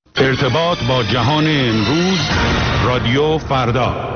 ارتباط با جهان امروز، رادیو فردا.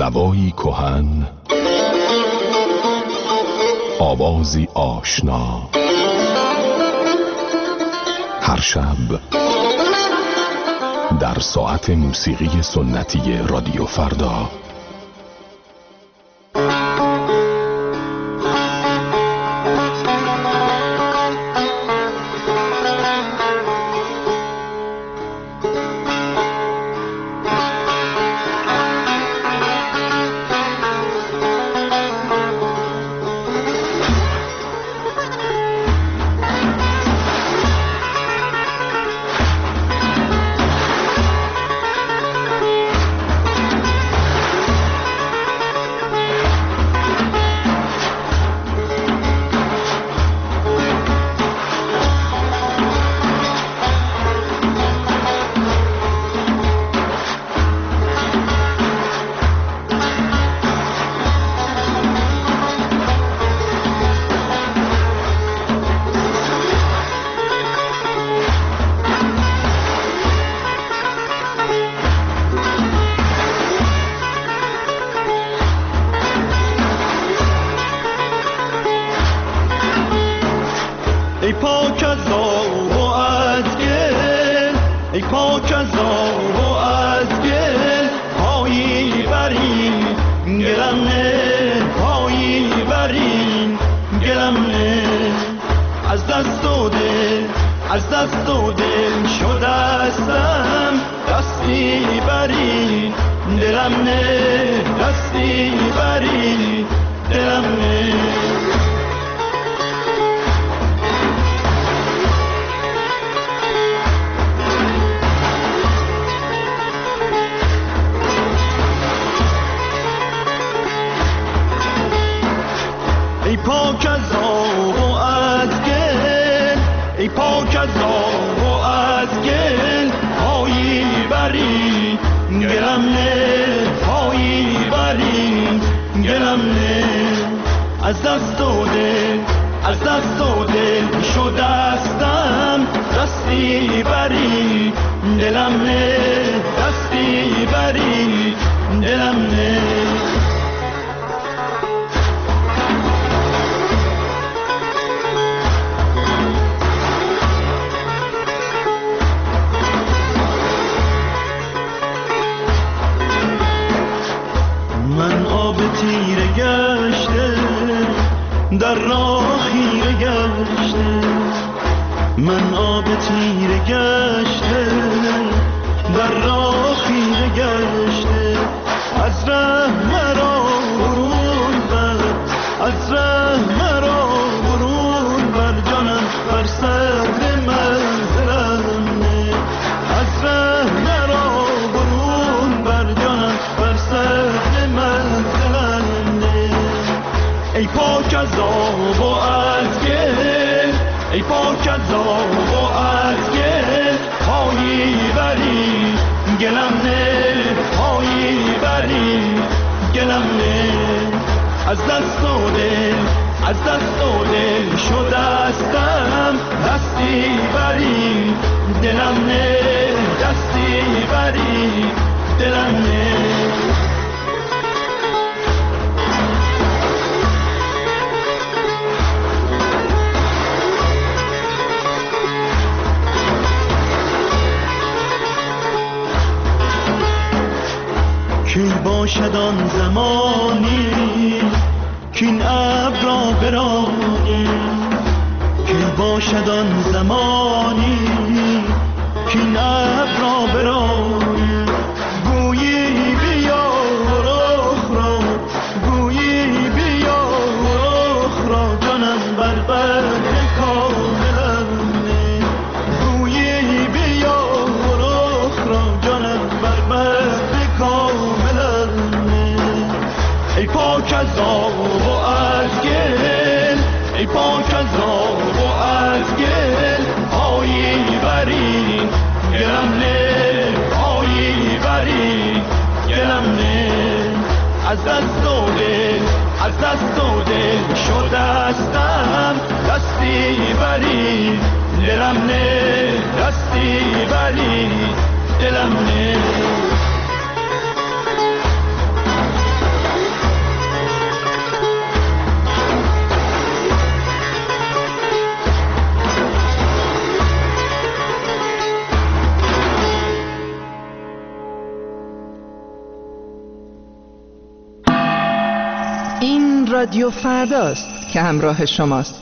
نوایی کهن، آوازی آشنا، هر شب در ساعت موسیقی سنتی رادیو فردا. ای پاک از آب و از گل، ای پاک از آب و از گل، پایی برین گلم نه، پایی برین گلم نه. از دست و دل، از دست و دل شدستم، دستی برین دلم نه، دستی برین دلم نه. ای پاک از آب و از گل، ای پاک از آب و از گل، پایی برین گلم نه، پایی برین گلم نه. از دست و دل، از دست و دل شدستم، دستی برین دلم نه، دستی برین دلم نه. من آب تیره گشته، در راه خیره گشته، من آب تیره گشته، در راه خیره گشته. از ره مرا برون بر، از ره مرا برون بر، جانم بر صدر منزلم نه. از ره مرا برون بر، جانم بر صدر منزلم نه. ای پاک از آب و از گل، ای پاک از آب و از گل، پایی بری گلم نه، پایی بری گلم نه. از دست و دل، از دست و دل شدستم، دستی بری دلم نه، دستی بری دلم نه. کی باشد آن زمانی کین ابر را برانی، کی باشد آن زمانی کین ابر را برانی. گویی بیا رخ را، گویی بیا رخ را، جانم بر بدر کاملم نه. گویی بیا رخ را، جانم بر بدر کاملم نه. ای پاک از آب و از گل، ای پاک از آب و از گل، پایی برین گلم نه، پایی برین گلم نه. از دست و دل، از دست و دل شدستم، دستی برین دلم نه، دستی برین دلم نه. رادیو فرداست که همراه شماست.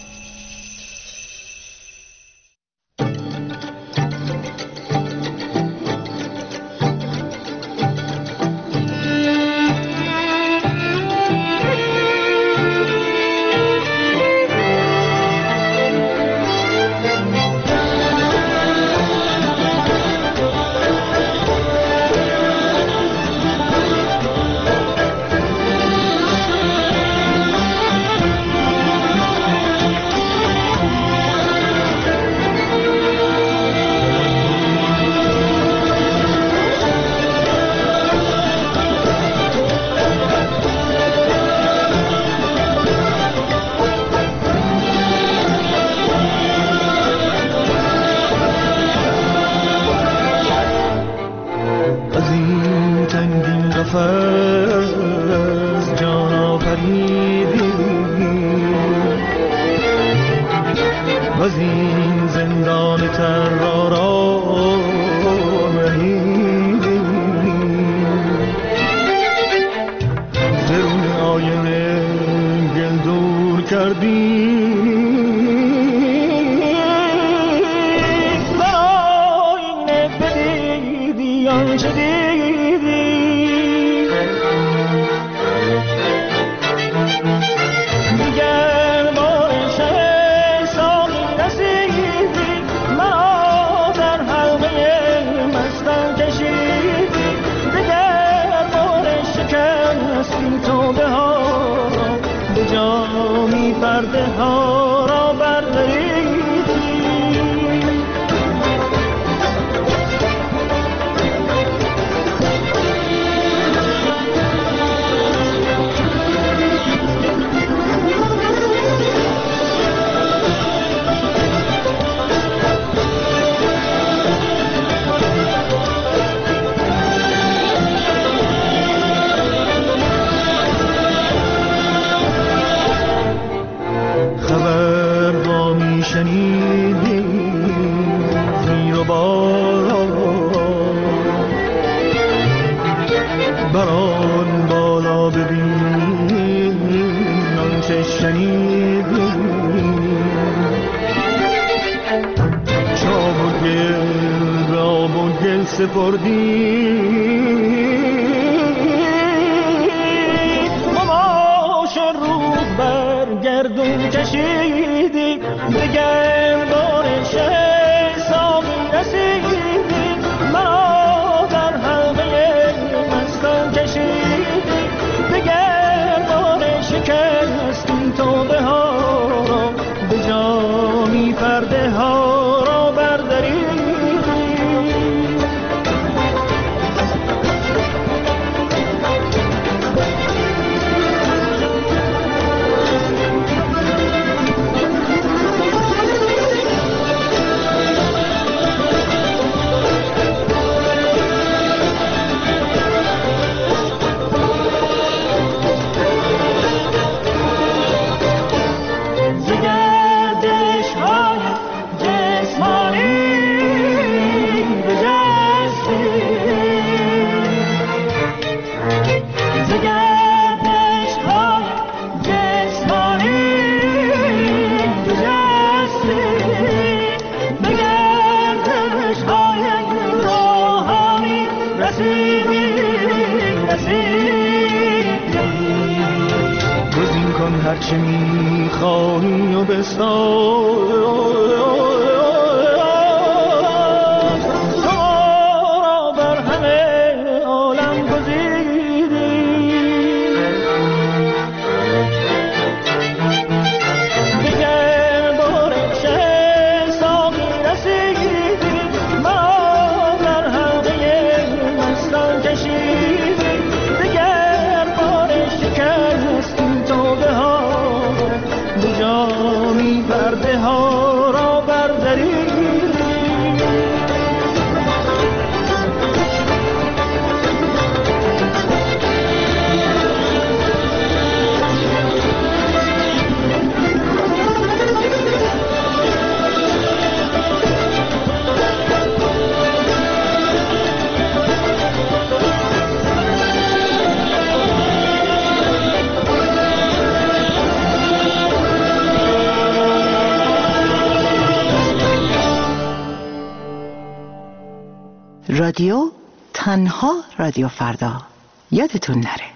هرچه میخواهی و بساز رادیو تنها رادیو فردا، یادتون نره.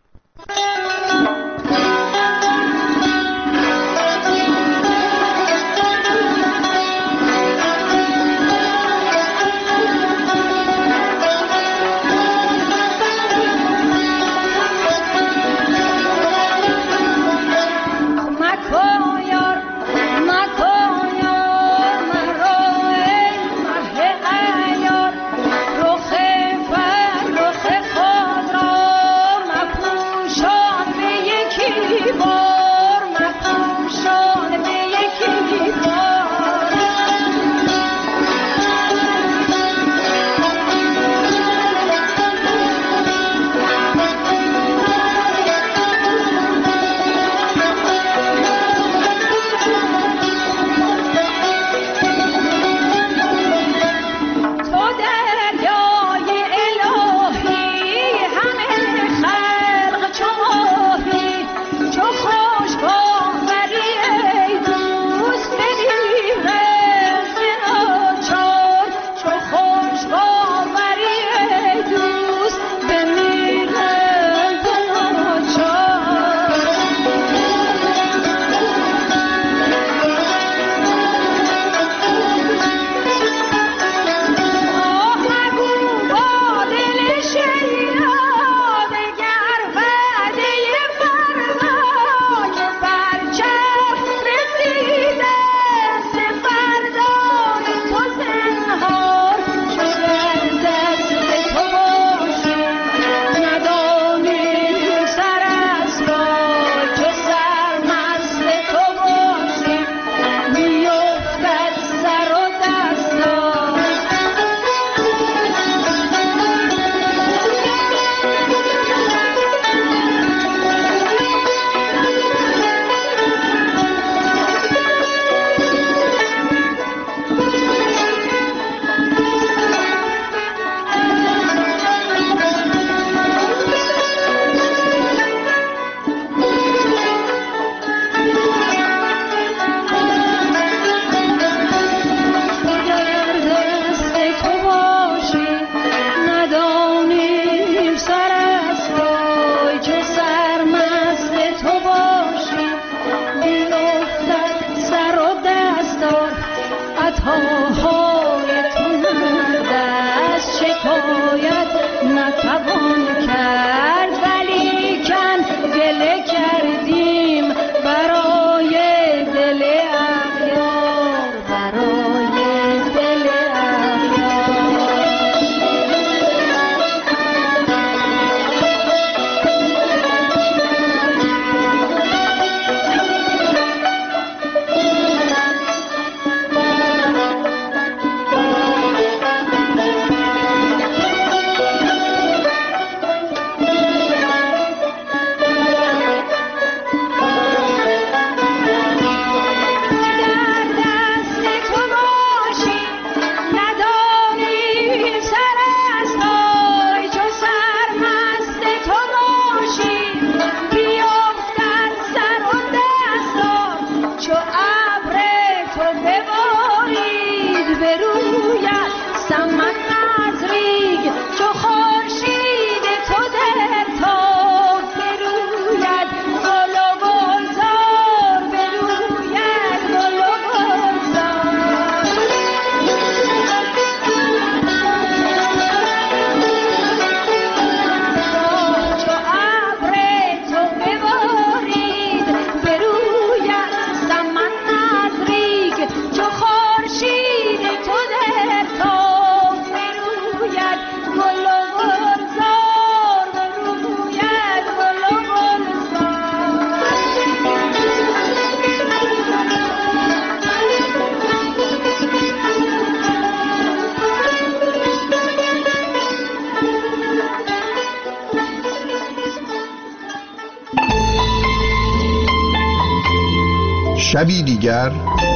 شبی دیگر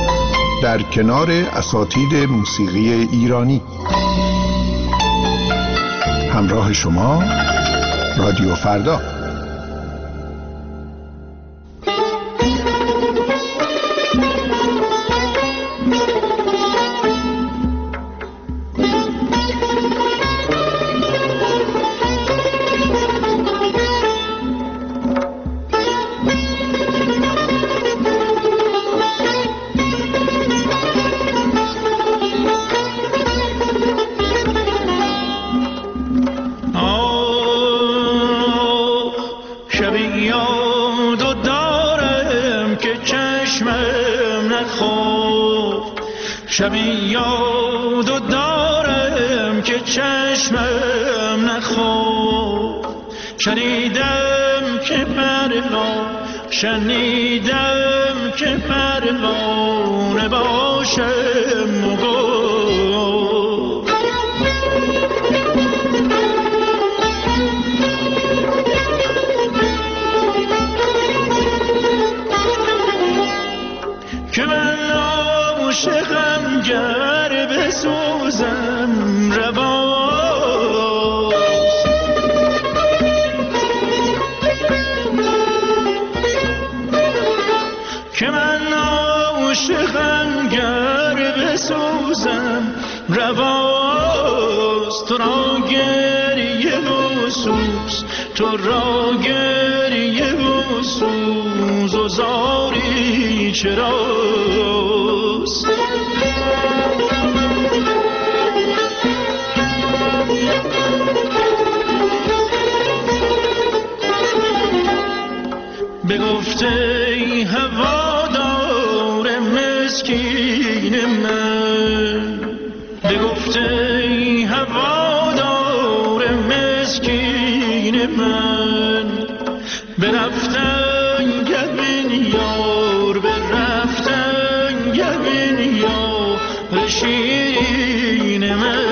در کنار اساتید موسیقی ایرانی. همراه شما رادیو فردا. شبی یادو دارم که چشمم نخورد، شنیدم که پروانه باشم و گل. که من عاشقم گر بسوزم رواست، که من عاشقم گر بسوزم رواست. تو را گریه و سوز، تو را گریه و سوز و زاری چراست. بگفته ای هوادار مسکین من، بگفته ای هوادار مسکین من، برفتن گبین یار، برفتن گبین یار شیرین من.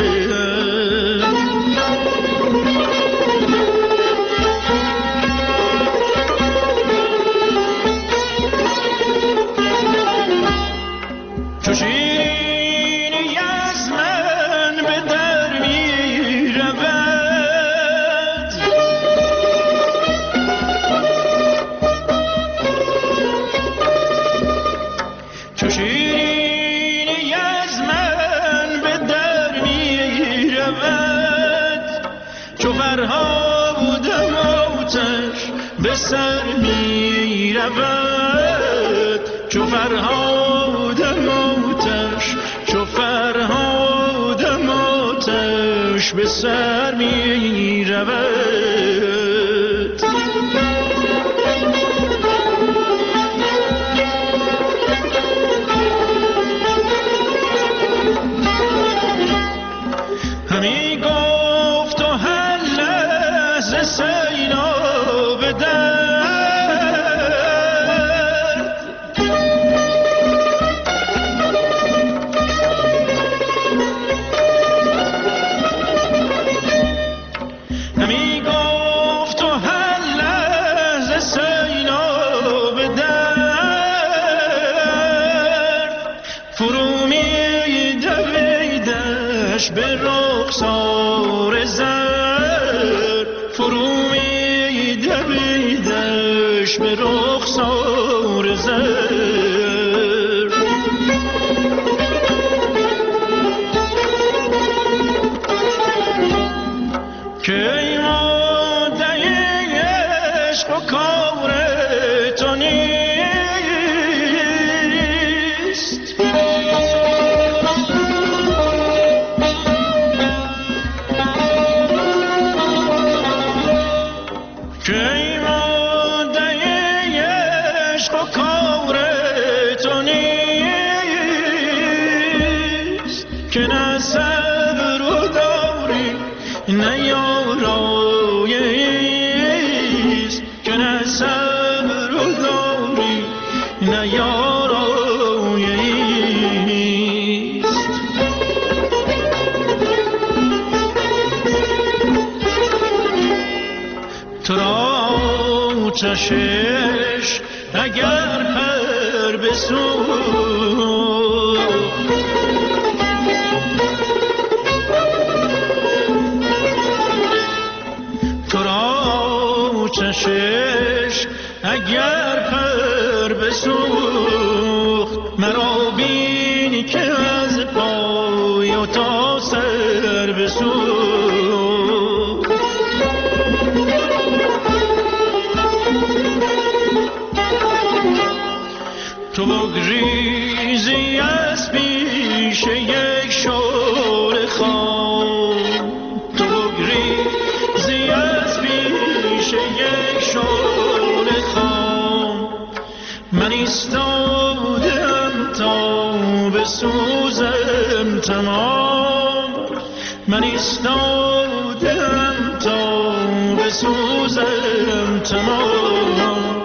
سر می رود چو فرهادم آتش، چو فرهادم آتش به سر می رود. همی گفت و هر لحظه سیلاب درد، همی گفت و هر لحظه سیلاب درد، فرو می دویدش به رخسار زرد، فرو می دویدش به رخسار زرد. که ای ماده عشق و کار تو نیست، که ای ماده عشق و کار تو نیست، که نه صبر و داری نه یاراییست، که نه صبر و داری نه یاراییست. تو را چشش اگر پر بسوز، تو را چشش اگر پر بسوخت، مرا بینی که از پای و تا سر بسوخت. تو بگریزی از پیش یک شعله خام، تو بگریزی از پیش یک شعله خام، من ایستادم تا به سوز تمام، من ایستادم تا بسوزم تمام.